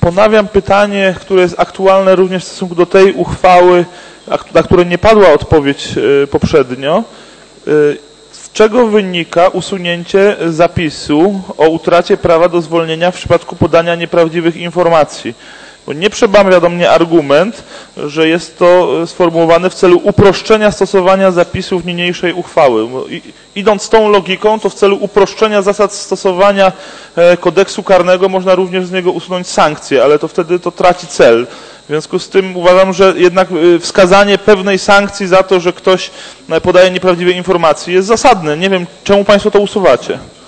Ponawiam pytanie, które jest aktualne również w stosunku do tej uchwały, na które nie padła odpowiedź poprzednio. Z czego wynika usunięcie zapisu o utracie prawa do zwolnienia w przypadku podania nieprawdziwych informacji? Bo nie przebamia do mnie argument, że jest to sformułowane w celu uproszczenia stosowania zapisów niniejszej uchwały. Idąc tą logiką, to w celu uproszczenia zasad stosowania kodeksu karnego można również z niego usunąć sankcje, ale to wtedy to traci cel. W związku z tym uważam, że jednak wskazanie pewnej sankcji za to, że ktoś podaje nieprawdziwe informacje jest zasadne. Nie wiem, czemu Państwo to usuwacie.